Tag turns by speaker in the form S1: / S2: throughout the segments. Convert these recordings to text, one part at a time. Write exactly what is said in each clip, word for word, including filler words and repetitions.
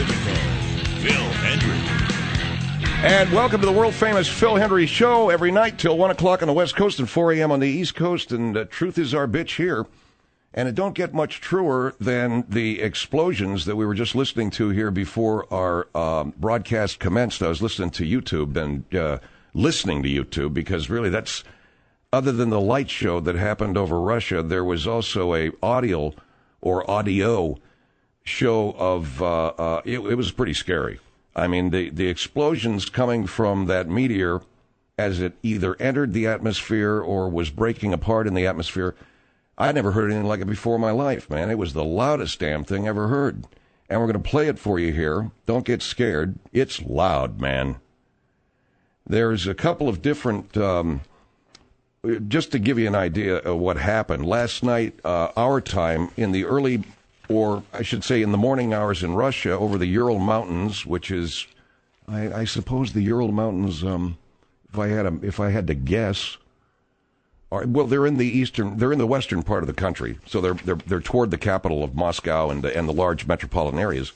S1: Phil Hendrie.
S2: And welcome to the world-famous Phil Hendrie Show every night till one o'clock on the West Coast and four a.m. on the East Coast. And uh, truth is our bitch here. And it don't get much truer than the explosions that we were just listening to here before our um, broadcast commenced. I was listening to YouTube and uh, listening to YouTube because really that's, other than the light show that happened over Russia, there was also a audio or audio show of, uh, uh, it, it was pretty scary. I mean, the, the explosions coming from that meteor as it either entered the atmosphere or was breaking apart in the atmosphere, I'd never heard anything like it before in my life, man. It was the loudest damn thing I ever heard. And we're going to play it for you here. Don't get scared. It's loud, man. There's a couple of different, um, just to give you an idea of what happened. Last night, uh, our time, in the early, or I should say in the morning hours in Russia, over the Ural Mountains, which is, I, I suppose the Ural Mountains, um, if I had a, if I had to guess, well, they're in the eastern, they're in the western part of the country, so they're they're they're toward the capital of Moscow and the, and the large metropolitan areas.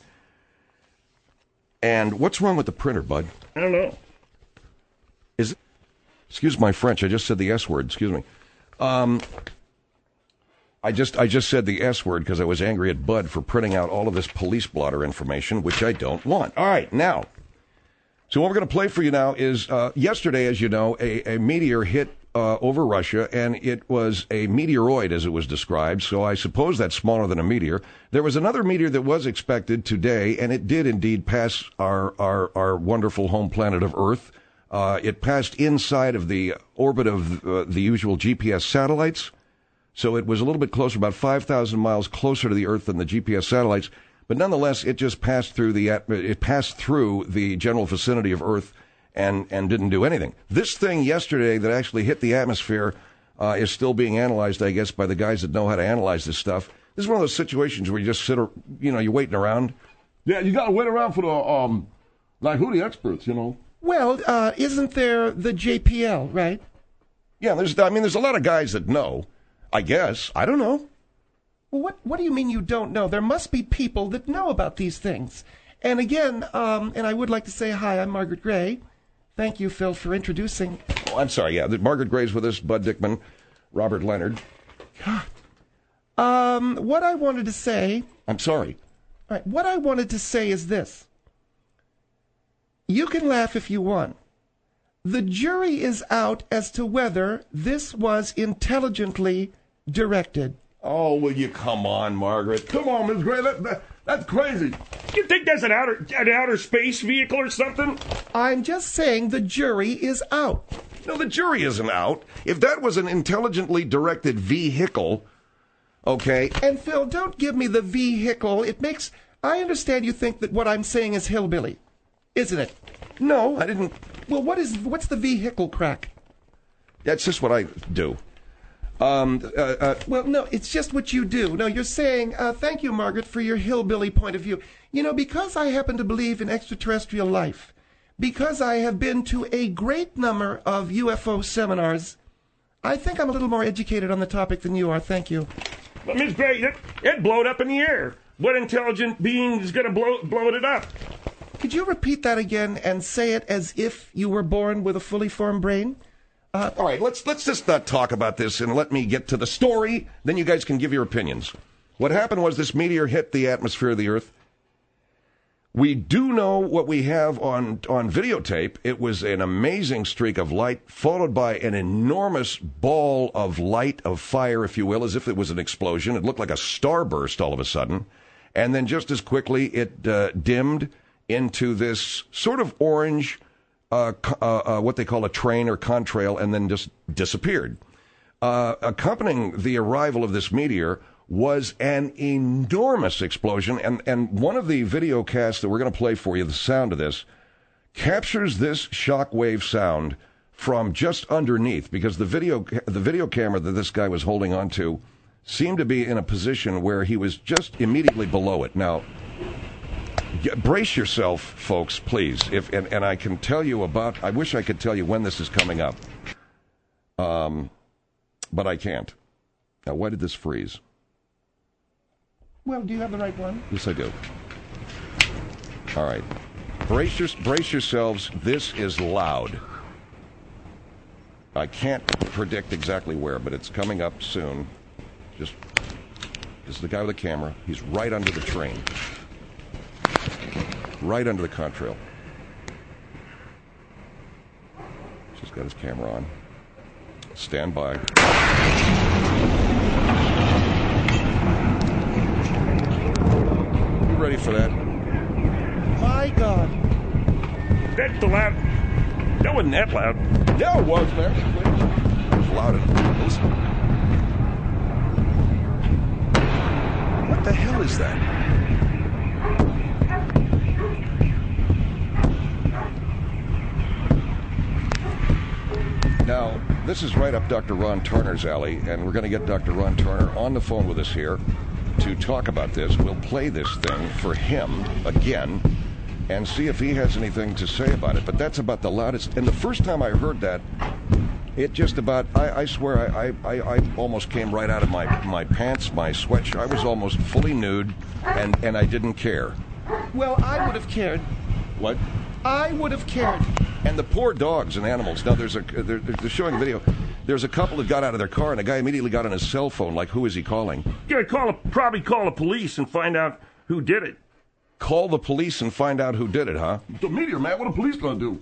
S2: And what's wrong with the printer, bud?
S3: I don't know.
S2: Is it, excuse my French? I just said the S word. Excuse me. Um, I just I just said the S word because I was angry at Bud for printing out all of this police blotter information, which I don't want. All right, now. So what we're going to play for you now is uh, yesterday, as you know, a, a meteor hit uh, over Russia, and it was a meteoroid, as it was described, so I suppose that's smaller than a meteor. There was another meteor that was expected today, and it did indeed pass our, our, our wonderful home planet of Earth. Uh, it passed inside of the orbit of uh, the usual G P S satellites, so it was a little bit closer, about five thousand miles closer to the Earth than the G P S satellites. But nonetheless, it just passed through the it passed through the general vicinity of Earth and, and didn't do anything. This thing yesterday that actually hit the atmosphere uh, is still being analyzed, I guess, by the guys that know how to analyze this stuff. This is one of those situations where you just sit, you know, you're waiting around.
S3: Yeah, you got to wait around for the, um, like, who the experts, you know?
S4: Well, uh, isn't there the J P L, right?
S2: Yeah, there's. I mean, there's a lot of guys that know, I guess. I don't know.
S4: Well, what what do you mean you don't know? There must be people that know about these things. And again, um, and I would like to say hi, I'm Margaret Gray. Thank you, Phil, for introducing.
S2: Oh, I'm sorry, yeah. Margaret Gray's with us, Bud Dickman, Robert Leonard.
S4: God. Um, what I wanted to say...
S2: I'm sorry.
S4: All right, what I wanted to say is this. You can laugh if you want. The jury is out as to whether this was intelligently directed.
S2: Oh, will you come on, Margaret?
S3: Come on, Miss Gray. That, that, that's crazy. You think that's an outer an outer space vehicle or something?
S4: I'm just saying the jury is out.
S2: No, the jury isn't out. If that was an intelligently directed vehicle, okay.
S4: And Phil, don't give me the vehicle. It makes... I understand you think that what I'm saying is hillbilly, isn't it?
S2: No, I didn't.
S4: Well, what is what's the vehicle crack?
S2: That's just what I do. Um, uh, uh,
S4: well, no, it's just what you do. No, you're saying, uh, thank you, Margaret, for your hillbilly point of view. You know, because I happen to believe in extraterrestrial life, because I have been to a great number of U F O seminars, I think I'm a little more educated on the topic than you are. Thank you.
S3: But, Miss Gray, it, it blowed up in the air. What intelligent being is going to blow, blow it up?
S4: Could you repeat that again and say it as if you were born with a fully formed brain?
S2: Uh, all right, let's let's just not talk about this and let me get to the story. Then you guys can give your opinions. What happened was this meteor hit the atmosphere of the Earth. We do know what we have on, on videotape. It was an amazing streak of light, followed by an enormous ball of light, of fire, if you will, as if it was an explosion. It looked like a starburst all of a sudden. And then just as quickly, it uh, dimmed into this sort of orange... Uh, uh, uh, what they call a train or contrail, and then just disappeared. Uh, accompanying the arrival of this meteor was an enormous explosion, and, and one of the video casts that we're going to play for you, the sound of this, captures this shockwave sound from just underneath, because the video the video camera that this guy was holding onto seemed to be in a position where he was just immediately below it. Now, brace yourself, folks, please. If and, and I can tell you about... I wish I could tell you when this is coming up. Um, but I can't. Now, why did this freeze?
S4: Well, do you have the right one?
S2: Yes, I do. All right. Brace, your, brace yourselves. This is loud. I can't predict exactly where, but it's coming up soon. Just, this is the guy with the camera. He's right under the train. Right under the contrail. Just got his camera on. Stand by. You ready for that?
S4: My God.
S3: That's the loud. That wasn't that loud.
S2: Yeah, it was, man. It was loud. Listen. What the hell is that? Now, this is right up Doctor Ron Turner's alley, and we're going to get Doctor Ron Turner on the phone with us here to talk about this. We'll play this thing for him again and see if he has anything to say about it. But that's about the loudest. And the first time I heard that, it just about, I, I swear, I, I, I almost came right out of my, my pants, my sweatshirt. I was almost fully nude, and, and I didn't care.
S4: Well, I would have cared.
S2: What?
S4: I would have cared.
S2: And the poor dogs and animals. Now, there's a they're, they're showing a video. There's a couple that got out of their car, and the guy immediately got on his cell phone. Like, who is he calling?
S3: Yeah, call a, probably call the police and find out who did it.
S2: Call the police and find out who did it, huh?
S3: The meteor, man. What are the police gonna do?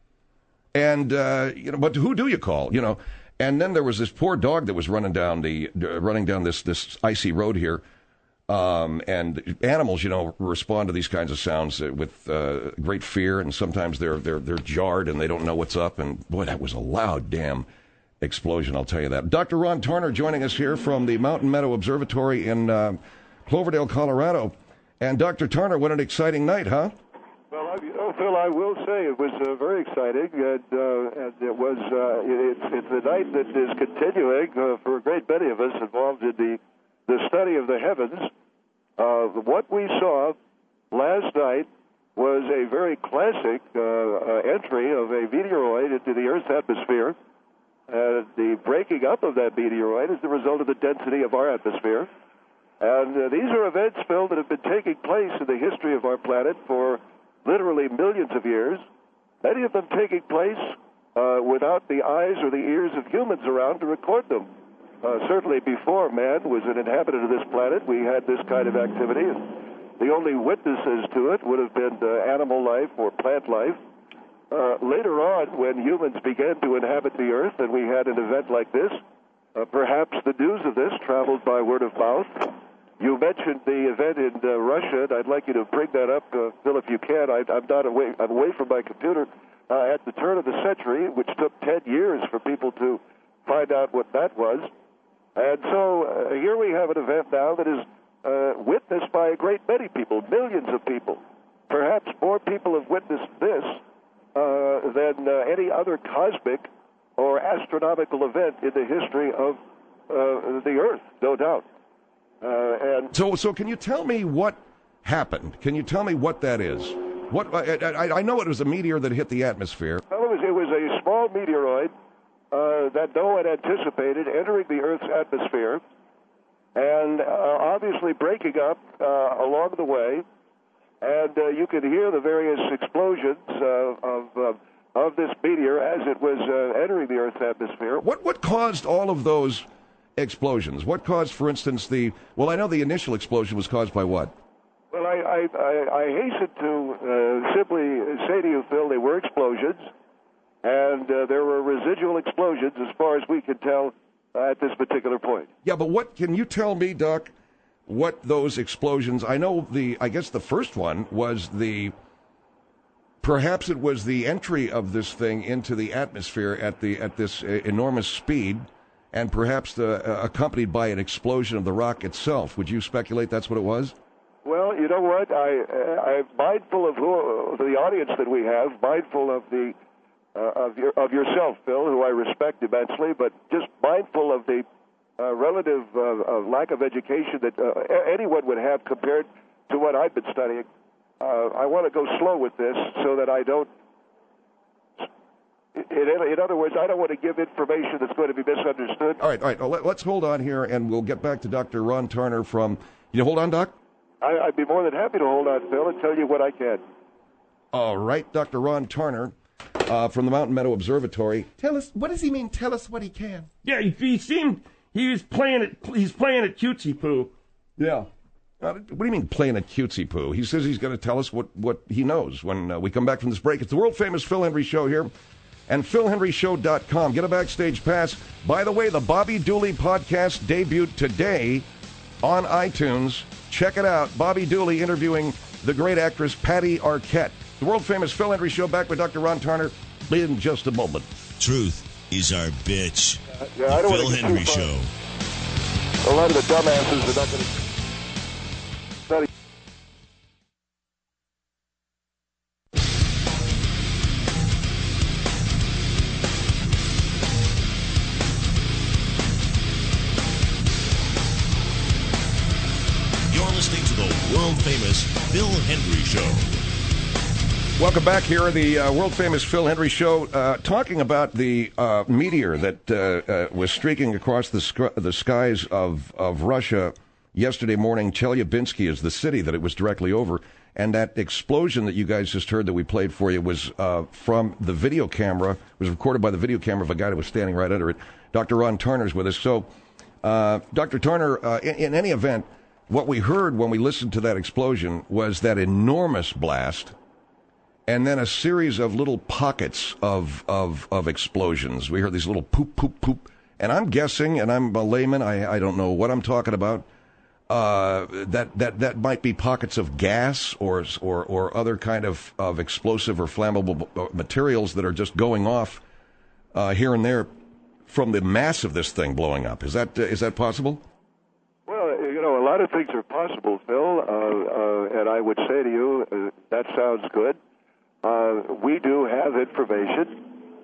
S2: And uh, you know, but who do you call? You know, and then there was this poor dog that was running down the uh, running down this this icy road here. Um, and animals, you know, respond to these kinds of sounds with uh, great fear, and sometimes they're they're they're jarred and they don't know what's up. And boy, that was a loud damn explosion, I'll tell you that. Doctor Ron Turner joining us here from the Mountain Meadow Observatory in uh, Cloverdale, Colorado. And Doctor Turner, what an exciting night, huh?
S5: Well, I, you know, Phil, I will say it was uh, very exciting, and, uh, and it was uh, it, it's, it's a night that is continuing uh, for a great many of us involved in the the study of the heavens. Uh, what we saw last night was a very classic uh, uh, entry of a meteoroid into the Earth's atmosphere. Uh, the breaking up of that meteoroid is the result of the density of our atmosphere. And uh, these are events, Phil, that have been taking place in the history of our planet for literally millions of years, many of them taking place uh, without the eyes or the ears of humans around to record them. Uh, certainly before man was an inhabitant of this planet, we had this kind of activity, and the only witnesses to it would have been uh, animal life or plant life. Uh, later on, when humans began to inhabit the Earth and we had an event like this, uh, perhaps the news of this traveled by word of mouth. You mentioned the event in uh, Russia, and I'd like you to bring that up, uh, Phil, if you can. I, I'm not away. I'm away from my computer uh, at the turn of the century, which took ten years for people to find out what that was. And so uh, here we have an event now that is uh, witnessed by a great many people, millions of people. Perhaps more people have witnessed this uh, than uh, any other cosmic or astronomical event in the history of uh, the Earth, no doubt. Uh, and
S2: so, so can you tell me what happened? Can you tell me what that is? What I, I, I know it was a meteor that hit the atmosphere.
S5: Well, it was, it was a small meteoroid uh, that no one anticipated entering the Earth's atmosphere, and uh, obviously breaking up uh, along the way. And uh, you could hear the various explosions uh, of uh, of this meteor as it was uh, entering the Earth's atmosphere.
S2: What what caused all of those explosions? What caused, for instance, the... Well, I know the initial explosion was caused by what?
S5: Well, I, I, I, I hasten to uh, simply say to you, Phil, they were explosions, and uh, there were residual explosions as far as we can tell uh, at this particular point.
S2: Yeah, but what... Can you tell me, Doc, what those explosions... I know the... I guess the first one was the... Perhaps it was the entry of this thing into the atmosphere at the at this uh, enormous speed, and perhaps the, uh, accompanied by an explosion of the rock itself. Would you speculate that's what it was?
S5: Well, you know what? I, uh, I'm mindful of who, the audience that we have, mindful of the uh, of your of yourself, Phil, who I respect immensely, but just mindful of the uh, relative uh, uh, lack of education that uh, anyone would have compared to what I've been studying. Uh, I want to go slow with this so that I don't. In, in other words, I don't want to give information that's going to be misunderstood.
S2: All right, all right. Well, let, let's hold on here, and we'll get back to Doctor Ron Turner from... You hold on, Doc?
S5: I, I'd be more than happy to hold on, Phil, and tell you what I can.
S2: All right, Doctor Ron Tarner uh, from the Mountain Meadow Observatory.
S4: Tell us, what does he mean, tell us what he can?
S3: Yeah, he, he seemed he was playing it. He's playing at cutesy poo.
S2: Yeah. Uh, what do you mean playing a cutesy poo? He says he's going to tell us what, what he knows when uh, we come back from this break. It's the world-famous Phil Hendrie Show here, and phil hendrie show dot com. Get a backstage pass. By the way, the Bobby Dooley podcast debuted today on iTunes. Check it out. Bobby Dooley interviewing the great actress Patty Arquette. The world-famous Phil Hendrie Show, back with Doctor Ron Tarner in just a moment.
S1: Truth is our bitch.
S5: Uh, yeah, I
S1: the
S5: don't
S1: Phil
S5: want to get
S1: Hendrie
S5: too
S1: Show.
S5: far. A lot of the dumbasses are not going to...
S1: You're listening to the world-famous Phil Hendrie Show.
S2: Welcome back here, the uh, world-famous Phil Hendrie Show, uh, talking about the uh, meteor that uh, uh, was streaking across the, sc- the skies of, of Russia yesterday morning. Chelyabinsk is the city that it was directly over, and that explosion that you guys just heard that we played for you was uh, from the video camera, was recorded by the video camera of a guy that was standing right under it. Doctor Ron Tarner's with us. So, uh, Doctor Tarner, uh, in, in any event, what we heard when we listened to that explosion was that enormous blast, and then a series of little pockets of, of, of explosions. We heard these little poop, poop, poop. And I'm guessing, and I'm a layman, I, I don't know what I'm talking about, uh, that, that, that might be pockets of gas or, or, or other kind of, of explosive or flammable materials that are just going off uh, here and there from the mass of this thing blowing up. Is that, uh, is that possible?
S5: Well, you know, a lot of things are possible, Phil, uh, uh, and I would say to you, uh, that sounds good. Uh, we do have information.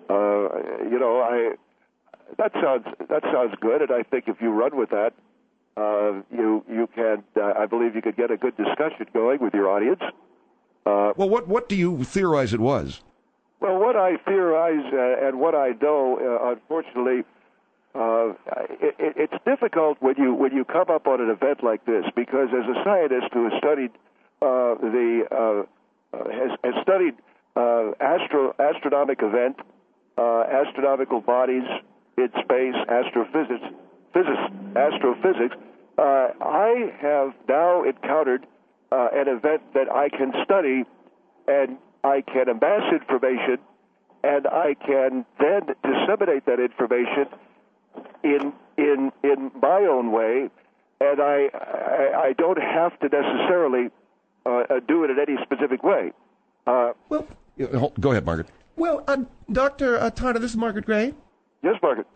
S5: Uh, you know, I that sounds that sounds good, and I think if you run with that, uh, you you can. Uh, I believe you could get a good discussion going with your audience. Uh,
S2: well, what what do you theorize it was?
S5: Well, what I theorize uh, and what I know, uh, unfortunately. Uh, it, it, it's difficult when you when you come up on an event like this, because as a scientist who has studied uh, the uh, uh, has, has studied uh, astro astronomic event, uh, astronomical bodies in space, astrophysics, physics, astrophysics, uh, I have now encountered uh, an event that I can study, and I can amass information, and I can then disseminate that information in in in my own way, and I I, I don't have to necessarily uh, do it in any specific way. Uh,
S4: Well,
S2: Go ahead, Margaret.
S4: well, uh, Doctor Uh, Tarner, this is Margaret Gray.
S5: yes, Margaret.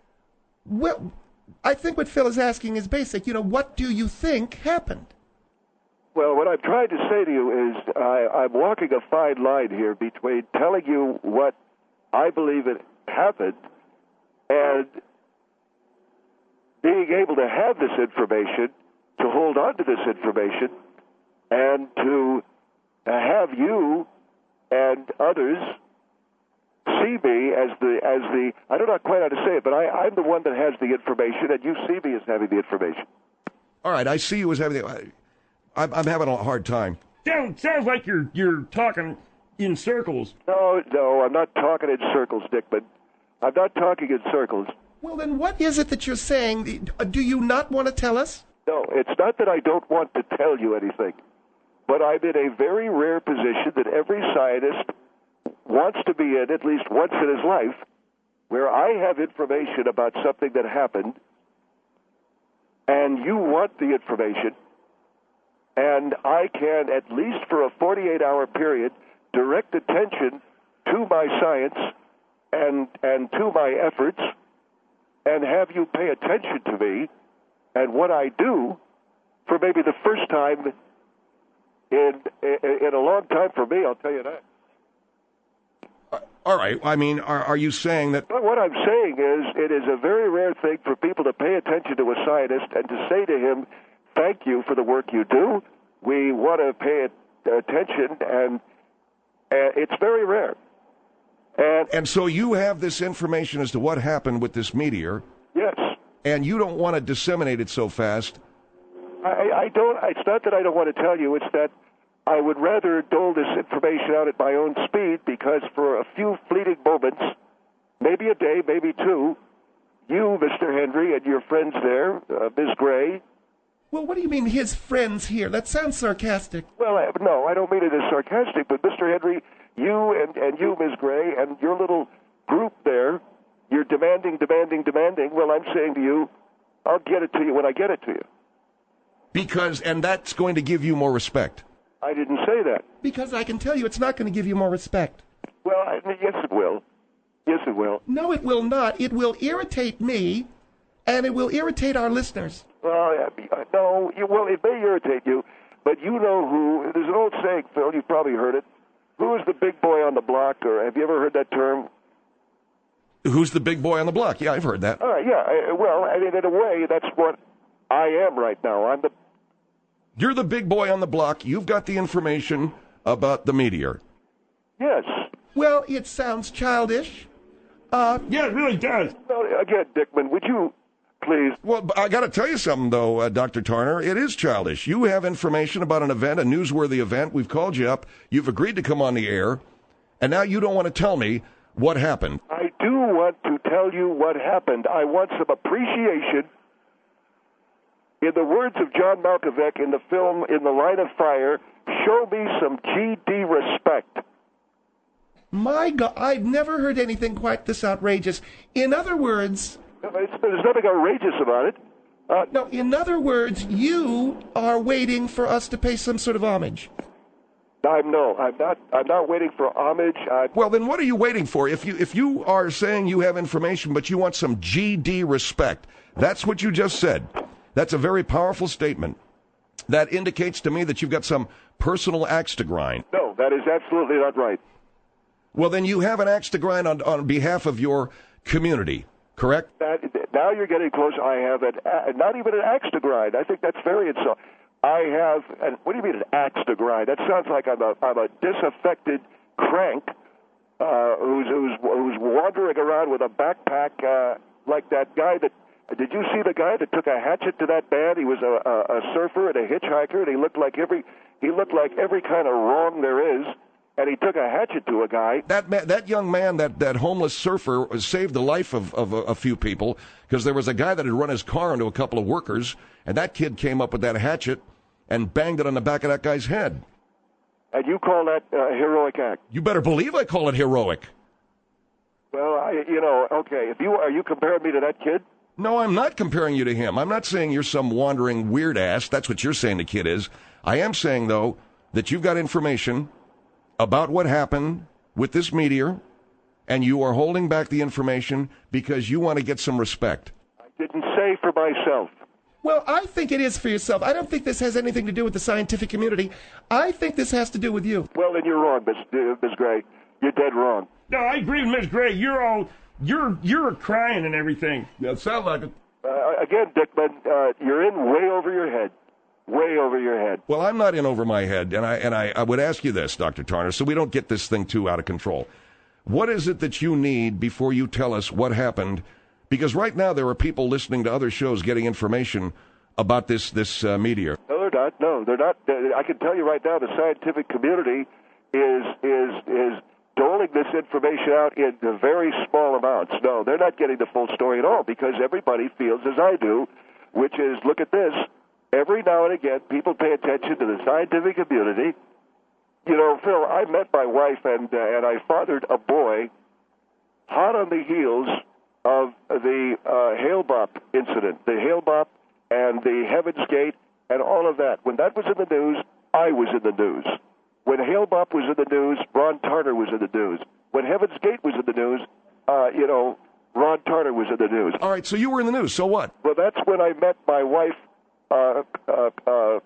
S4: Well, I think what Phil is asking is basic. You know, what do you think happened?
S5: Well, what I'm trying to say to you is I, I'm walking a fine line here between telling you what I believe it happened and being able to have this information, to hold on to this information, and to have you and others see me as the as the I don't know quite how to say it, but I, I'm the one that has the information, and you see me as having the information.
S2: All right, I see you as having. The, I'm, I'm having a hard time.
S3: Sounds sounds like you're you're talking in circles.
S5: No, no, I'm not talking in circles, Dickman. I'm not talking in circles.
S4: Well, then what is it that you're saying? Uh, Do you not want to tell us?
S5: No, it's not that I don't want to tell you anything, but I'm in a very rare position that every scientist wants to be in at least once in his life, where I have information about something that happened, and you want the information, and I can, at least for a forty-eight hour period, direct attention to my science and and to my efforts, and have you pay attention to me and what I do for maybe the first time in in a long time for me, I'll tell you that.
S2: All right. I mean, are, are you saying that?
S5: But what I'm saying is it is a very rare thing for people to pay attention to a scientist and to say to him, thank you for the work you do. We want to pay attention, and uh, it's very rare. And,
S2: And so you have this information as to what happened with this meteor,
S5: yes,
S2: and you don't want to disseminate it so fast
S5: I, I don't. It's not that I don't want to tell you. It's that I would rather dole this information out at my own speed, because for a few fleeting moments, maybe a day, maybe two, you, Mister Henry, and your friends there, uh, Miz Gray.
S4: Well, what do you mean, his friends here? That sounds sarcastic.
S5: Well, I, no, I don't mean it as sarcastic, but Mister Henry, you and, and you, Miz Gray, and your little group there, you're demanding, demanding, demanding. Well, I'm saying to you, I'll get it to you when I get it to you.
S2: Because, and that's going to give you more respect.
S5: I didn't say that.
S4: Because I can tell you it's not going to give you more respect.
S5: Well, I, yes, it will. Yes, it will.
S4: No, it will not. It will irritate me, and it will irritate our listeners.
S5: Well, uh, no, you, well, it may irritate you, but you know who, there's an old saying, Phil, you've probably heard it. Who is the big boy on the block, or have you ever heard that term?
S2: Who's the big boy on the block? Yeah, I've heard that.
S5: All right, yeah, I, well, I mean, in a way, that's what I am right now. I'm the...
S2: You're the big boy on the block. You've got the information about the meteor.
S5: Yes.
S4: Well, it sounds childish. Uh,
S3: Yeah, it really does.
S5: Well, again, Dickman, would you please...
S2: Well, I got to tell you something, though, uh, Doctor Tarner. It is childish. You have information about an event, a newsworthy event. We've called you up. You've agreed to come on the air. And now you don't want to tell me what happened.
S5: I do want to tell you what happened. I want some appreciation. In the words of John Malkovich in the film In the Line of Fire, show me some G D respect.
S4: my God, I've never heard anything quite this outrageous. In other words...
S5: It's, there's nothing outrageous about it. Uh,
S4: No, in other words, you are waiting for us to pay some sort of homage.
S5: I'm no, I'm not. I'm not waiting for homage. I,
S2: Well, then what are you waiting for? If you if you are saying you have information, but you want some G D respect, that's what you just said. That's a very powerful statement. That indicates to me that you've got some personal axe to grind.
S5: no, that is absolutely not right.
S2: Well, then you have an axe to grind on, on behalf of your community, correct?
S5: That, now you're getting close. I have an, uh, not even an axe to grind. I think that's very insulting. I have, and what do you mean an axe to grind? That sounds like I'm a, I'm a disaffected crank uh, who's, who's who's wandering around with a backpack uh, like that guy that. Did you see the guy that took a hatchet to that man? He was a, a, a surfer and a hitchhiker, and he looked like every he looked like every kind of wrong there is. And he took a hatchet to a guy.
S2: That man, that young man, that, that homeless surfer, saved the life of, of a, a few people because there was a guy that had run his car into a couple of workers, and that kid came up with that hatchet and banged it on the back of that guy's head.
S5: And you call that a heroic act?
S2: You better believe I call it heroic.
S5: Well, I, you know, okay. If you are you comparing me to that kid?
S2: No, I'm not comparing you to him. I'm not saying you're some wandering weird ass. That's what you're saying the kid is. I am saying, though, that you've got information about what happened with this meteor, and you are holding back the information because you want to get some respect.
S5: I didn't say for myself.
S4: Well, I think it is for yourself. I don't think this has anything to do with the scientific community. I think this has to do with you.
S5: Well, then you're wrong, Miss uh, Miss Gray. You're dead wrong.
S3: No, I agree with Miss Gray. You're all, you're you're crying and everything.
S2: That sounds like it.
S5: Uh, again, Dickman, uh, you're in way over your head. Way over your head.
S2: Well, I'm not in over my head, and I and I, I would ask you this, Doctor Tarner, so we don't get this thing too out of control. What is it that you need before you tell us what happened? Because right now there are people listening to other shows getting information about this this uh, meteor.
S5: No, they're not. No, they're not. I can tell you right now, the scientific community is is is doling this information out in very small amounts. No, they're not getting the full story at all because everybody feels as I do, which is, look at this. Every now and again, people pay attention to the scientific community. You know, Phil, I met my wife and uh, and I fathered a boy hot on the heels of the uh, Hale-Bopp incident, the Hale-Bopp and the Heaven's Gate and all of that. When that was in the news, I was in the news. When Hale-Bopp was in the news, Ron Tarter was in the news. When Heaven's Gate was in the news, uh, you know, Ron Tarter was in the news.
S2: All right, so you were in the news. So what?
S5: Well, that's when I met my wife. Uh, uh, uh,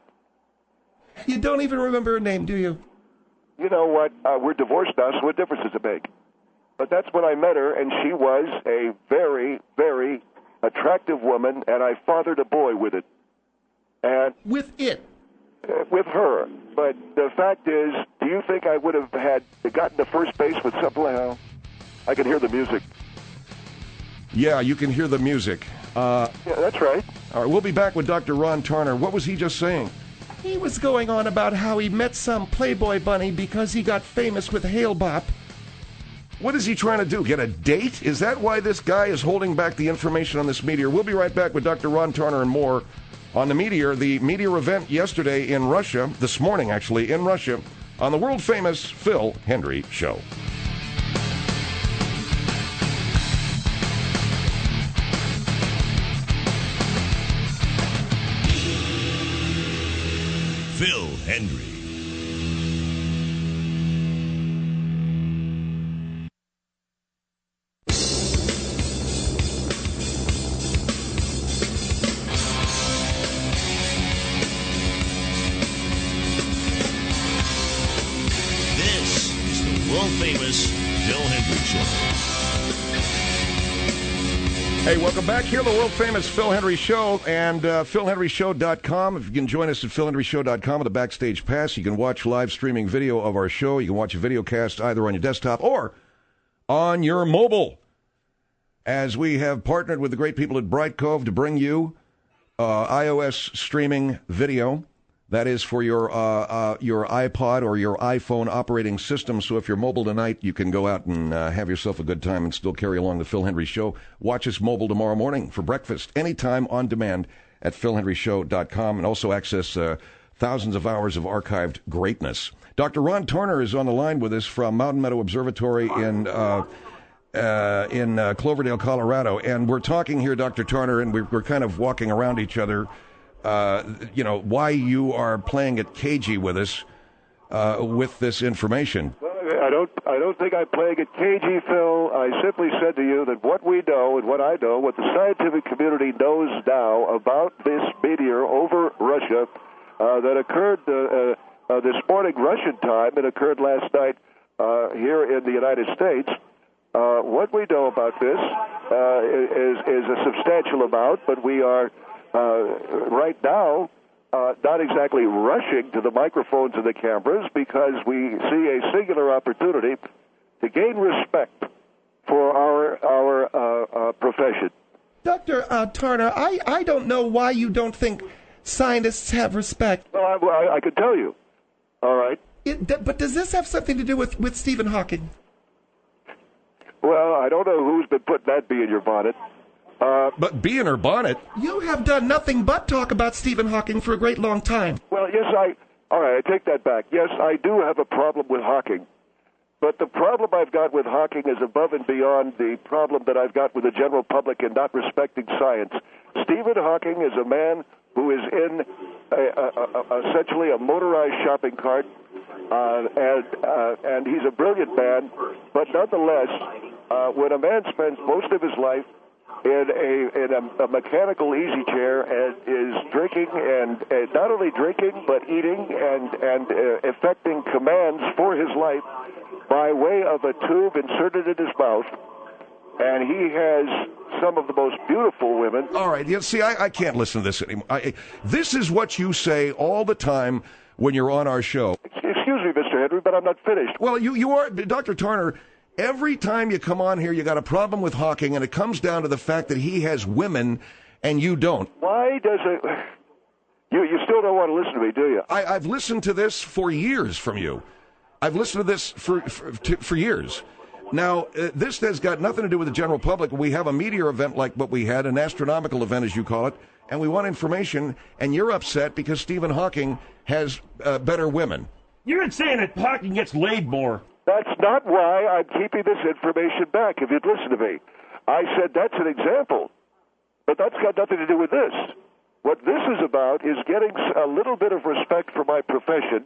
S4: You don't even remember her name, do you?
S5: you know what? Uh, we're divorced now, so what difference does it make? But that's when I met her, and she was a very, very attractive woman, and I fathered a boy with it. And
S4: With it.
S5: uh, with her. But the fact is, do you think I would have had gotten to first base with somehow? I can hear the music.
S2: Yeah, you can hear the music. Uh,
S5: Yeah, that's right.
S2: All right, we'll be back with Doctor Ron Tarner. What was he just saying?
S4: He was going on about how he met some Playboy bunny because he got famous with Hale Bop.
S2: What is he trying to do? Get a date? Is that why this guy is holding back the information on this meteor? We'll be right back with Doctor Ron Tarner and more on the meteor. The meteor event yesterday in Russia, this morning actually, in Russia, on the world-famous Phil Hendrie Show.
S1: Phil Hendrie. This is the world-famous Phil Hendrie Show.
S2: Hey, welcome back here, the world-famous Phil Hendrie Show, and uh, phil hendrie show dot com. If you can join us at phil hendrie show dot com with a Backstage Pass, you can watch live streaming video of our show. You can watch a video cast either on your desktop or on your mobile. As we have partnered with the great people at Bright Cove to bring you uh, iOS streaming video. That is for your uh, uh, your iPod or your iPhone operating system. So if you're mobile tonight, you can go out and uh, have yourself a good time and still carry along the Phil Hendrie Show. Watch us mobile tomorrow morning for breakfast, anytime on demand at phil hendrie show dot com, and also access uh, thousands of hours of archived greatness. Doctor Ron Tarner is on the line with us from Mountain Meadow Observatory in uh, uh, in uh, Cloverdale, Colorado. And we're talking here, Doctor Tarner, and we're, we're kind of walking around each other. Uh, you know, why you are playing it cagey with us uh, with this information.
S5: Well, I don't, I don't think I'm playing it cagey, Phil. I simply said to you that what we know and what I know, what the scientific community knows now about this meteor over Russia uh, that occurred uh, uh, this morning Russian time and occurred last night uh, here in the United States. Uh, what we know about this uh, is, is a substantial amount, but we are Uh, right now, uh, not exactly rushing to the microphones and the cameras because we see a singular opportunity to gain respect for our our uh, uh, profession.
S4: Doctor Uh, Tarner, I, I don't know why you don't think scientists have respect.
S5: Well, I, I, I could tell you. All right.
S4: It, but does this have something to do with, with Stephen Hawking?
S5: Well, I don't know who's been putting that bee in your bonnet. Uh,
S2: but bee in her bonnet?
S4: You have done nothing but talk about Stephen Hawking for a great long time.
S5: Well, yes, I... All right, I take that back. Yes, I do have a problem with Hawking. But the problem I've got with Hawking is above and beyond the problem that I've got with the general public in not respecting science. Stephen Hawking is a man who is in a, a, a, essentially a motorized shopping cart, uh, and, uh, and he's a brilliant man. But nonetheless, uh, when a man spends most of his life in a in a, a mechanical easy chair and is drinking and uh, not only drinking but eating and and uh, effecting commands for his life by way of a tube inserted in his mouth, and he has some of the most beautiful women.
S2: All right, you see, I, I can't listen to this anymore. I, this is what you say all the time when you're on our show.
S5: Excuse me, Mister Henry, but I'm not finished.
S2: Well, you you are, Doctor Tarner. Every time you come on here, you got a problem with Hawking, and it comes down to the fact that he has women and you don't.
S5: Why does it... You you still don't want to listen to me, do you?
S2: I, I've listened to this for years from you. I've listened to this for for, to, for years. Now, uh, this has got nothing to do with the general public. We have a meteor event like what we had, an astronomical event, as you call it, and we want information, and you're upset because Stephen Hawking has uh, better women.
S3: You're not saying that Hawking gets laid more.
S5: That's not why I'm keeping this information back, if you'd listen to me. I said that's an example, but that's got nothing to do with this. What this is about is getting a little bit of respect for my profession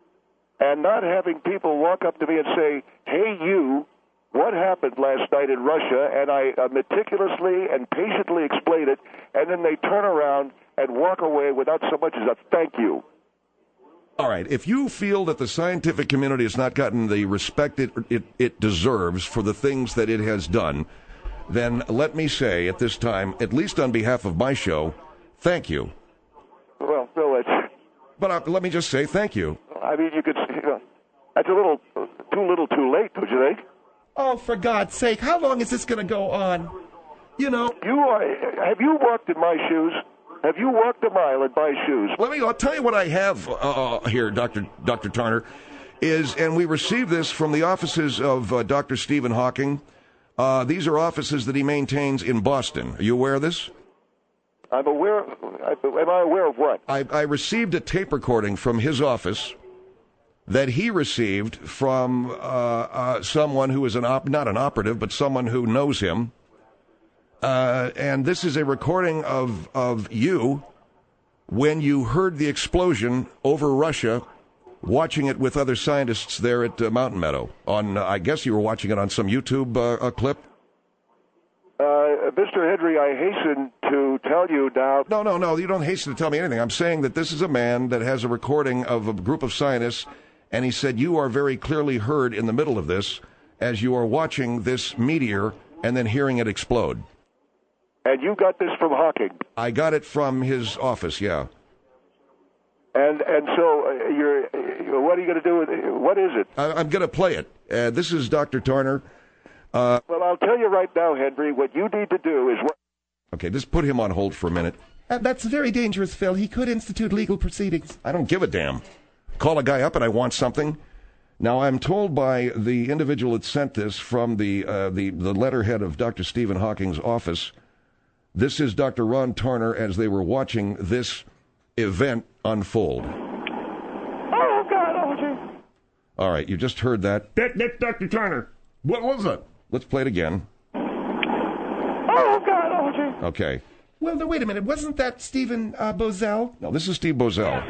S5: and not having people walk up to me and say, hey, you, what happened last night in Russia? And I uh, meticulously and patiently explain it, and then they turn around and walk away without so much as a thank you.
S2: All right, if you feel that the scientific community has not gotten the respect it, it, it deserves for the things that it has done, then let me say at this time, at least on behalf of my show, thank you.
S5: Well, Bill, it's...
S2: But uh, let me just say thank you.
S5: I mean, you could... You know, that's a little too little too late, don't you think?
S4: Oh, for God's sake, how long is this going to go on? You know...
S5: You are... Have you walked in my shoes? Have you walked a mile in my shoes?
S2: Let me, I'll tell you what I have uh, here, Doctor Doctor Tarner, is, and we received this from the offices of uh, Doctor Stephen Hawking. Uh, these are offices that he maintains in Boston. Are you aware of this?
S5: I'm aware. Am I aware of what?
S2: I, I received a tape recording from his office that he received from uh, uh, someone who is an op- not an operative, but someone who knows him. Uh, and this is a recording of, of you when you heard the explosion over Russia, watching it with other scientists there at uh, Mountain Meadow. On, uh, I guess you were watching it on some YouTube uh, uh, clip.
S5: Uh, Mister Henry, I hasten to tell you now.
S2: No, no, no, you don't hasten to tell me anything. I'm saying that this is a man that has a recording of a group of scientists, and he said you are very clearly heard in the middle of this as you are watching this meteor and then hearing it explode.
S5: And you got this from Hawking?
S2: I got it from his office, yeah.
S5: And and so uh, you're, uh, what are you going to do with it? What is it?
S2: I, I'm going to play it. Uh, this is Doctor Tarner. Uh,
S5: well, I'll tell you right now, Henry, what you need to do is... What-
S2: okay, just put him on hold for a minute.
S4: Uh, that's very dangerous, Phil. He could institute legal proceedings.
S2: I don't give a damn. Call a guy up and I want something. Now, I'm told by the individual that sent this from the uh, the, the letterhead of Doctor Stephen Hawking's office, this is Doctor Ron Tarner as they were watching this event unfold.
S5: Oh, God, oh, gee.
S2: All right, you just heard that.
S3: That, that's Doctor Turner.
S2: What was it? Let's play it again.
S5: Oh, God, oh, gee.
S2: Okay.
S4: Well, no, wait a minute. Wasn't that Stephen uh, Bozell?
S2: No, this is Steve Bozell.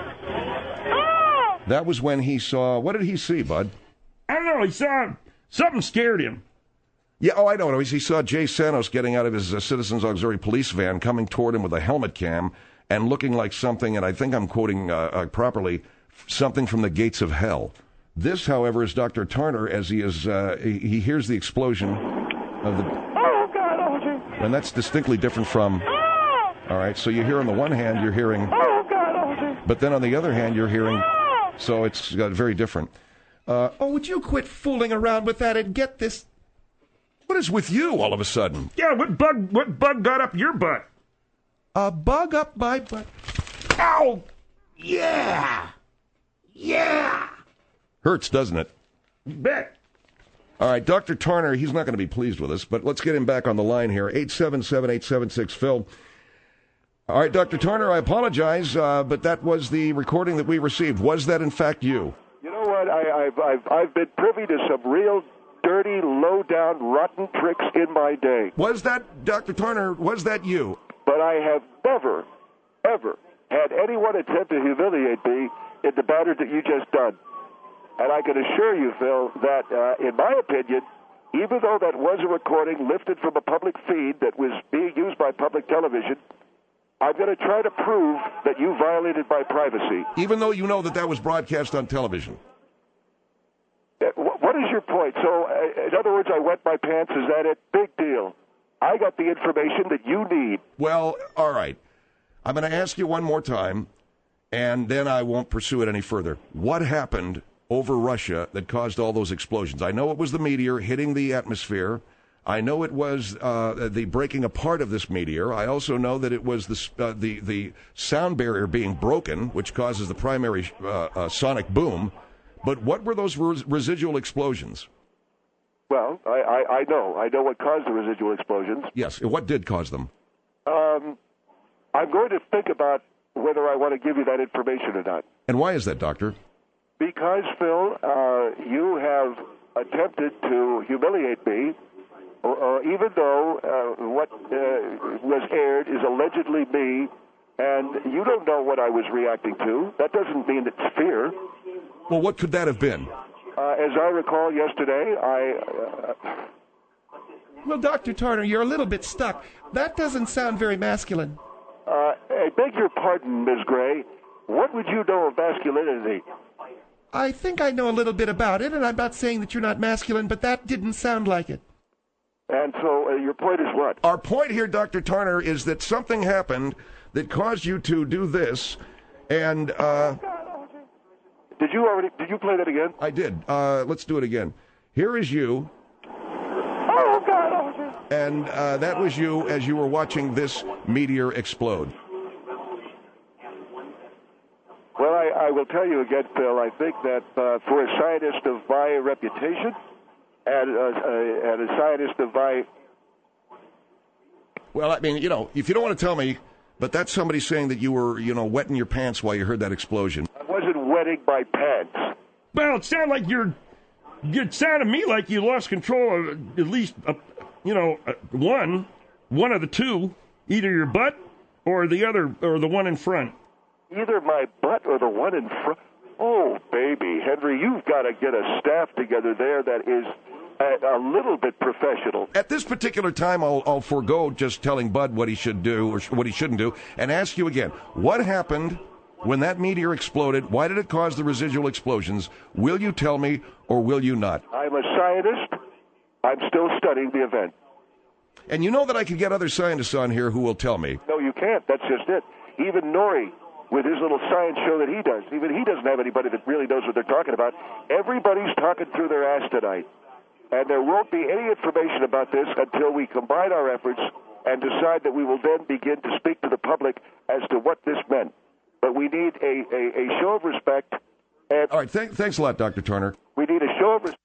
S2: That was when he saw... What did he see, Bud?
S3: I don't know. He saw something scared him.
S2: Yeah, oh, I know. He saw Jay Santos getting out of his uh, Citizens Auxiliary Police van, coming toward him with a helmet cam and looking like something, and I think I'm quoting uh, uh, properly, something from the gates of hell. This, however, is Doctor Tarner as he is. Uh, he, he hears the explosion of the.
S5: Oh, God, oh, gee.
S2: And that's distinctly different from.
S5: Oh,
S2: All right, so you hear on the one hand, you're hearing.
S5: oh God, oh, gee.
S2: But then on the other hand, you're hearing. So it's uh, very different. Uh,
S4: Oh, would you quit fooling around with that and get this?
S2: what is with you all of a sudden?
S3: Yeah, what bug? What bug got up your butt?
S4: A bug up my butt.
S3: Ow! Yeah, yeah.
S2: Hurts, doesn't it?
S3: Bet.
S2: All right, Doctor Tarner, he's not going to be pleased with us, but let's get him back on the line here. eight seven seven, eight seven six, Phil. All right, Doctor Tarner, I apologize, uh, but that was the recording that we received. Was that, in fact, you?
S5: You know what? I, I've, I've, I've been privy to some real dirty, low-down, rotten tricks in my day.
S2: Was that, Doctor Tarner, was that you?
S5: But I have never, ever had anyone attempt to humiliate me in the manner that you just done. And I can assure you, Phil, that uh, in my opinion, even though that was a recording lifted from a public feed that was being used by public television, I'm going to try to prove that you violated my privacy.
S2: Even though you know that that was broadcast on television?
S5: Uh, wh- What is your point? So, uh, in other words, I wet my pants. Is that it? Big deal. I got the information that you need.
S2: Well, all right. I'm going to ask you one more time, and then I won't pursue it any further. What happened over Russia that caused all those explosions? I know it was the meteor hitting the atmosphere. I know it was uh, the breaking apart of this meteor. I also know that it was the uh, the, the sound barrier being broken, which causes the primary uh, uh, sonic boom. But what were those res- residual explosions?
S5: Well, I, I, I know. I know what caused the residual explosions.
S2: Yes, what did cause them?
S5: Um, I'm going to think about whether I want to give you that information or not.
S2: And why is that, Doctor?
S5: Because, Phil, uh, you have attempted to humiliate me, or, or even though uh, what uh, was aired is allegedly me, and you don't know what I was reacting to. That doesn't mean it's fear.
S2: Well, what could that have been?
S5: Uh, as I recall yesterday, I... Uh,
S4: Well, Doctor Tarner, you're a little bit stuck. That doesn't sound very masculine.
S5: uh, I beg your pardon, Miz Gray. What would you know of masculinity?
S4: I think I know a little bit about it, and I'm not saying that you're not masculine, but that didn't sound like it.
S5: And so uh, your point is what?
S2: Our point here, Doctor Tarner, is that something happened that caused you to do this, and uh,
S5: Did you already? Did you play that again?
S2: I did. Uh, let's do it again. Here is you,
S5: Oh God! Oh,
S2: and uh, that was you as you were watching this meteor explode.
S5: I will tell you again, Phil, I think that uh, for a scientist of my reputation and, uh, uh, and a scientist of my...
S2: Well, I mean, you know, if you don't want to tell me, but that's somebody saying that you were, you know, wetting your pants while you heard that explosion.
S5: I wasn't wetting my pants.
S3: Well, it sounded like you're. It sounded to me like you lost control of at least, uh, you know, uh, one, one of the two, either your butt or the other, or the one in front.
S5: Either my butt or the one in front. Oh, baby, Henry, you've got to get a staff together there that is a, a little bit professional.
S2: At this particular time, I'll, I'll forego just telling Bud what he should do or sh- what he shouldn't do, and ask you again, what happened when that meteor exploded? Why did it cause the residual explosions? Will you tell me or will you not?
S5: I'm a scientist. I'm still studying the event.
S2: And you know that I can get other scientists on here who will tell me.
S5: No, you can't. That's just it. Even Nori, with his little science show that he does, even he doesn't have anybody that really knows what they're talking about. Everybody's talking through their ass tonight. And there won't be any information about this until we combine our efforts and decide that we will then begin to speak to the public as to what this meant. But we need a, a, a show of respect. And
S2: All right, th- thanks a lot, Doctor Turner.
S5: We need a show of respect.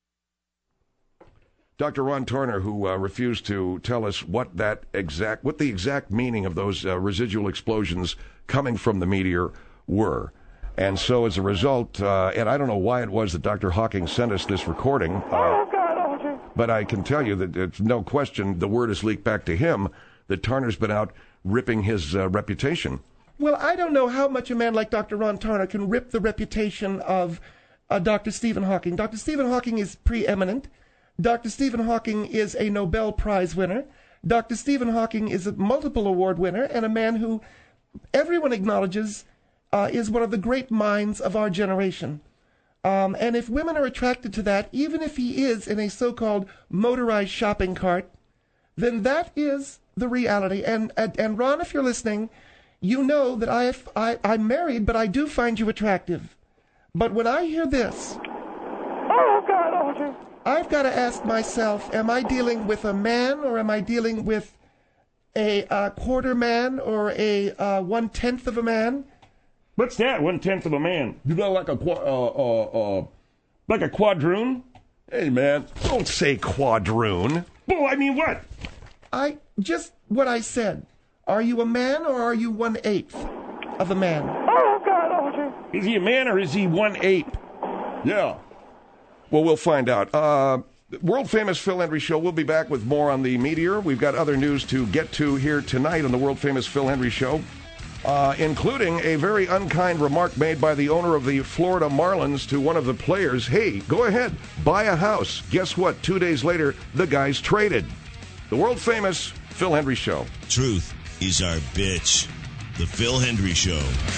S2: Doctor Ron Turner, who uh, refused to tell us what that exact, what the exact meaning of those uh, residual explosions coming from the meteor were. And so as a result, uh, and I don't know why it was that Doctor Hawking sent us this recording, uh,
S5: Oh, God, Audrey.
S2: but I can tell you that it's no question the word has leaked back to him that Turner's been out ripping his uh, reputation.
S4: Well, I don't know how much a man like Doctor Ron Turner can rip the reputation of uh, Doctor Stephen Hawking. Doctor Stephen Hawking is preeminent. Doctor Stephen Hawking is a Nobel Prize winner. Doctor Stephen Hawking is a multiple award winner and a man who everyone acknowledges uh, is one of the great minds of our generation. Um, and if women are attracted to that, even if he is in a so-called motorized shopping cart, then that is the reality. And and, and Ron, if you're listening, you know that I, I, I'm married, but I do find you attractive. But when I hear this,
S5: Oh, God, Audrey.
S4: I've got to ask myself, am I dealing with a man or am I dealing with a uh, quarter man or a uh, one-tenth of a man?
S3: What's that? One tenth of a man? You know, like a qua- uh, uh, uh, like a quadroon?
S2: Hey, man, don't say quadroon.
S3: Well, I mean, what?
S4: I just what I said. Are you a man or are you one-eighth of a man?
S5: Oh, God, Audrey.
S3: Is he a man or is he one ape?
S2: Yeah. Well, we'll find out. Uh, world-famous Phil Hendry Show. We'll be back with more on the meteor. We've got other news to get to here tonight on the world-famous Phil Hendry Show, uh, including a very unkind remark made by the owner of the Florida Marlins to one of the players. Hey, go ahead, buy a house. Guess what? Two days later, the guy's traded. The world-famous Phil Hendry Show.
S1: Truth is our bitch. The Phil Hendry Show.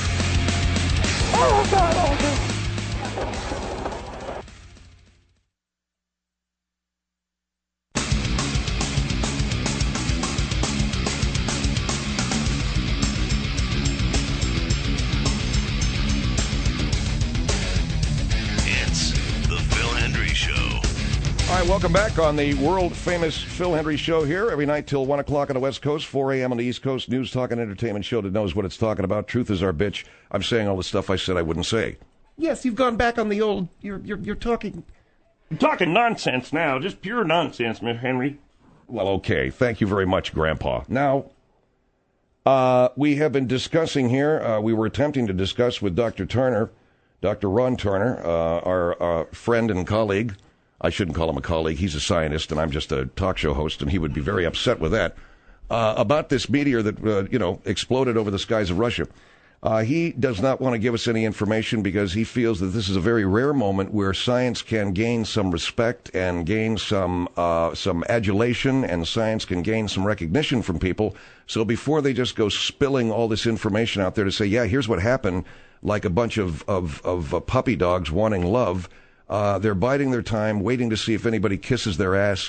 S5: Oh, God, Audrey.
S1: It's the Phil Hendry Show.
S2: All right, welcome back on the world-famous Phil Hendry Show here every night till one o'clock on the West Coast, four a.m. on the East Coast. News, talk, and entertainment show that knows what it's talking about. Truth is our bitch. I'm saying all the stuff I said I wouldn't say.
S4: Yes, you've gone back on the old. You're you're, you're talking.
S3: You're talking nonsense now, just pure nonsense, Mister Henry.
S2: Well, okay. Thank you very much, Grandpa. Now, uh, we have been discussing here, uh, we were attempting to discuss with Doctor Turner, Doctor Ron Turner, uh, our uh, friend and colleague. I shouldn't call him a colleague. He's a scientist, and I'm just a talk show host, and he would be very upset with that, uh, about this meteor that, uh, you know, exploded over the skies of Russia. Uh, he does not want to give us any information because he feels that this is a very rare moment where science can gain some respect and gain some uh, some adulation, and science can gain some recognition from people. So before they just go spilling all this information out there to say, yeah, here's what happened, like a bunch of, of, of uh, puppy dogs wanting love, uh, they're biding their time, waiting to see if anybody kisses their ass.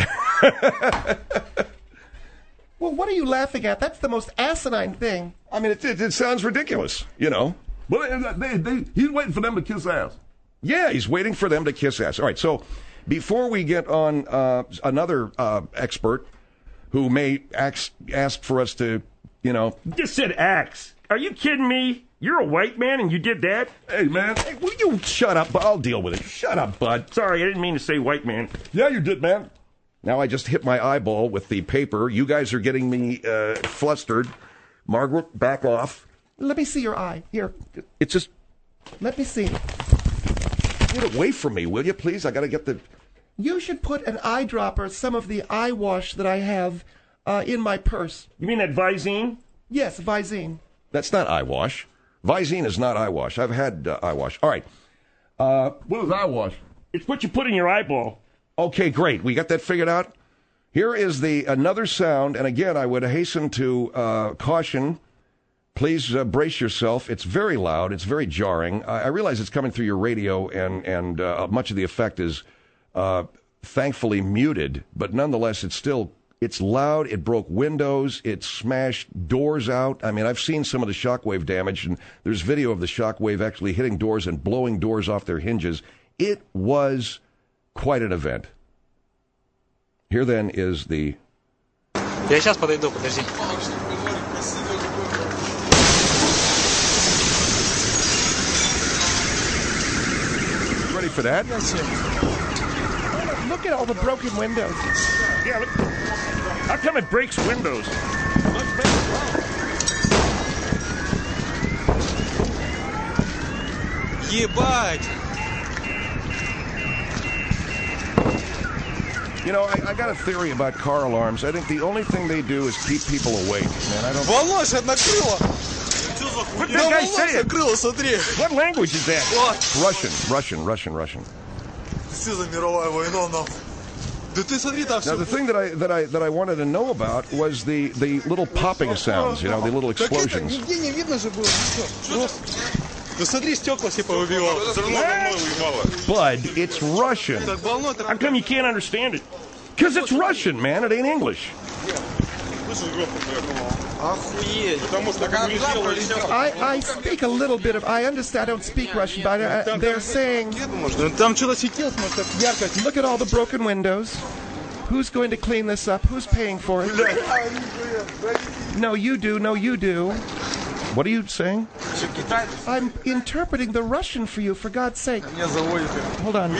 S4: Well, what are you laughing at? That's the most asinine thing.
S2: I mean, it, it, it sounds ridiculous, you know.
S3: Well, they, they, he's waiting for them to kiss ass.
S2: Yeah, he's waiting for them to kiss ass. All right, so before we get on uh, another uh, expert who may ask, ask for us to, you know.
S3: Just said axe. Are you kidding me? You're a white man and you did that?
S2: Hey, man. Hey, will you shut up? I'll deal with it. Shut up, bud.
S3: Sorry, I didn't mean to say white man.
S2: Yeah, you did, man. Now I just hit my eyeball with the paper. You guys are getting me uh, flustered. Margaret, back off.
S4: Let me see your eye. Here.
S2: It's just...
S4: Let me see.
S2: Get away from me, will you, please? I got to get the...
S4: You should put an eyedropper, some of the eye wash that I have uh, in my purse.
S3: You mean that Visine?
S4: Yes, Visine.
S2: That's not eye wash. Visine is not eye wash. I've had uh, eye wash. All right. Uh, what is eye wash?
S3: It's what you put in your eyeball.
S2: Okay, great. We got that figured out. Here is the another sound, and again, I would hasten to uh, caution. Please uh, brace yourself. It's very loud. It's very jarring. I, I realize it's coming through your radio, and and uh, much of the effect is uh, thankfully muted, but nonetheless, it's still. It's loud, it broke windows, it smashed doors out. I mean, I've seen some of the shockwave damage, and there's video of the shockwave actually hitting doors and blowing doors off their hinges. It was quite an event. Here then is the...
S6: Я сейчас подойду, подожди.
S2: Ready for that?
S4: Look at all the broken windows.
S3: Yeah, look. How come it breaks windows?
S6: Ебать!
S2: You know, I, I got a theory about car alarms. I think the only thing they do is keep people awake. Man, I don't...
S6: Волос накрыло!
S3: What did that guy say?
S6: Накрыло, смотри!
S3: What language is that?
S6: Вот!
S2: Russian, Russian, Russian, Russian.
S6: Что за мировая война, нахуй? Да ты смотри, там
S2: Now, the thing that I that I that I wanted to know about was the the little popping sounds. You know, the little explosions.
S6: Нигде не видно же было. Да смотри, стекла все повыбивало.
S2: Bud, it's Russian.
S6: Так волной
S3: How come you can't understand it?
S2: Because it's Russian, man. It ain't English.
S6: Охуеть.
S4: I, I speak a little bit of... I understand. I don't speak Russian, but I, they're saying...
S6: Там что-то светилось, может, так ярко.
S4: Look at all the broken windows. Who's going to clean this up? Who's paying for it? No, you do. No, you do.
S2: What are you saying?
S4: I'm interpreting the Russian for you, for God's sake. Hold on.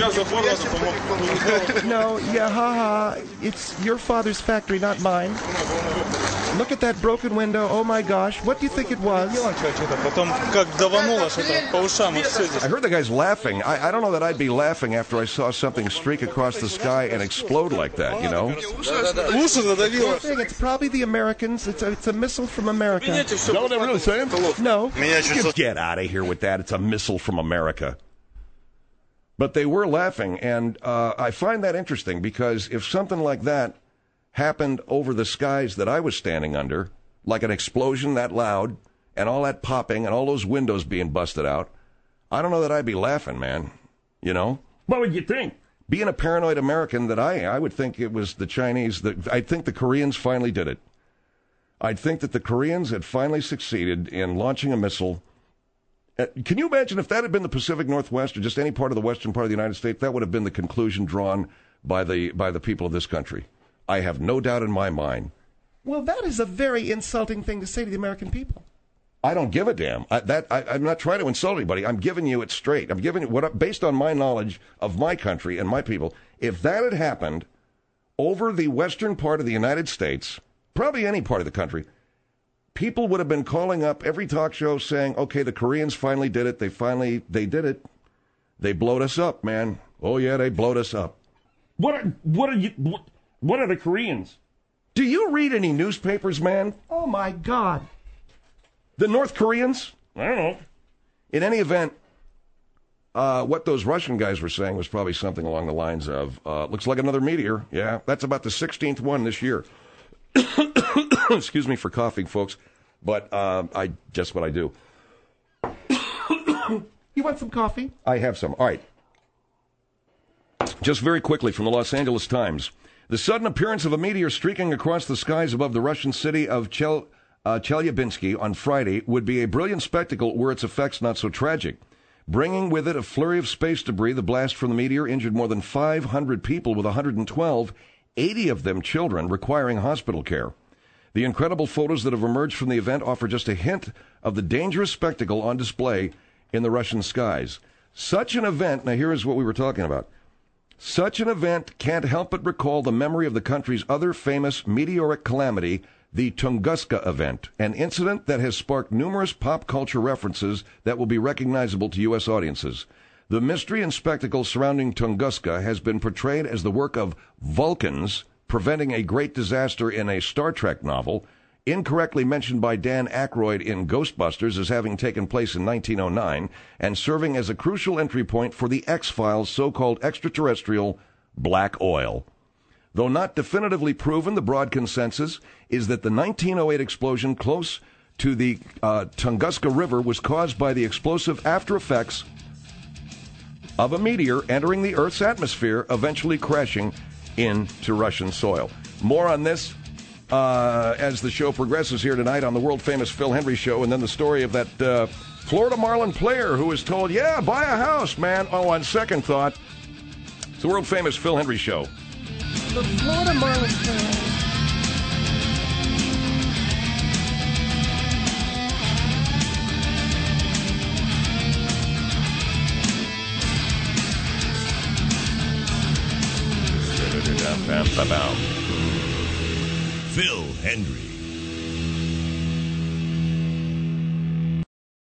S4: No, yeah, haha. It's your father's factory, not mine. Look at that broken window. Oh my gosh. What do you think it was?
S6: Потом как давануло что-то по ушам, и все здесь.
S2: I heard the guy's laughing. I, I don't know that I'd be laughing after I saw something streak across the sky and explode like that, you know?
S6: Уши задавило.
S4: I think it's probably the Americans. It's a, it's a missile from America.
S2: Is that what they're really saying?
S4: No.
S2: Get out of here with that. It's a missile from America. But they were laughing, and uh, I find that interesting because if something like that happened over the skies that I was standing under, like an explosion that loud, and all that popping, and all those windows being busted out, I don't know that I'd be laughing, man. You know?
S3: What would you think?
S2: Being a paranoid American that I I would think it was the Chinese. That I'd think the Koreans finally did it. I'd think that the Koreans had finally succeeded in launching a missile. Uh, can you imagine if that had been the Pacific Northwest or just any part of the western part of the United States? That would have been the conclusion drawn by the by the people of this country. I have no doubt in my mind.
S4: Well, that is a very insulting thing to say to the American people.
S2: I don't give a damn. I, that I, I'm not trying to insult anybody. I'm giving you it straight. I'm giving you what, based on my knowledge of my country and my people. If that had happened over the western part of the United States, probably any part of the country, people would have been calling up every talk show saying, "Okay, the Koreans finally did it. They finally they did it. They blowed us up, man. Oh yeah, they blowed us up."
S3: What are, what are you? What, what are the Koreans?
S2: Do you read any newspapers, man?
S4: Oh, my God.
S2: The North Koreans?
S3: I don't know.
S2: In any event, uh, what those Russian guys were saying was probably something along the lines of, uh, looks like another meteor. Yeah, that's about the sixteenth one this year. Excuse me for coughing, folks, but uh, I just what I do.
S4: You want some coffee?
S2: I have some. All right. Just very quickly from the Los Angeles Times. The sudden appearance of a meteor streaking across the skies above the Russian city of Chel- uh, Chelyabinsk on Friday would be a brilliant spectacle were its effects not so tragic. Bringing with it a flurry of space debris, the blast from the meteor injured more than five hundred people, with one hundred twelve, eighty of them children, requiring hospital care. The incredible photos that have emerged from the event offer just a hint of the dangerous spectacle on display in the Russian skies. Such an event, now here is what we were talking about. Such an event can't help but recall the memory of the country's other famous meteoric calamity, the Tunguska event, an incident that has sparked numerous pop culture references that will be recognizable to U S audiences. The mystery and spectacle surrounding Tunguska has been portrayed as the work of Vulcans preventing a great disaster in a Star Trek novel, incorrectly mentioned by Dan Aykroyd in Ghostbusters as having taken place in nineteen oh nine, and serving as a crucial entry point for the X-Files' so-called extraterrestrial black oil. Though not definitively proven, the broad consensus is that the nineteen oh eight explosion close to the uh, Tunguska River was caused by the explosive after effects of a meteor entering the Earth's atmosphere, eventually crashing into Russian soil. More on this uh, as the show progresses here tonight on the world-famous Phil Hendry Show, and then the story of that uh, Florida Marlin player who was told, yeah, buy a house, man. Oh, on second thought, it's the world-famous Phil Hendry Show.
S7: The Florida Marlin player.
S1: Phil Hendry.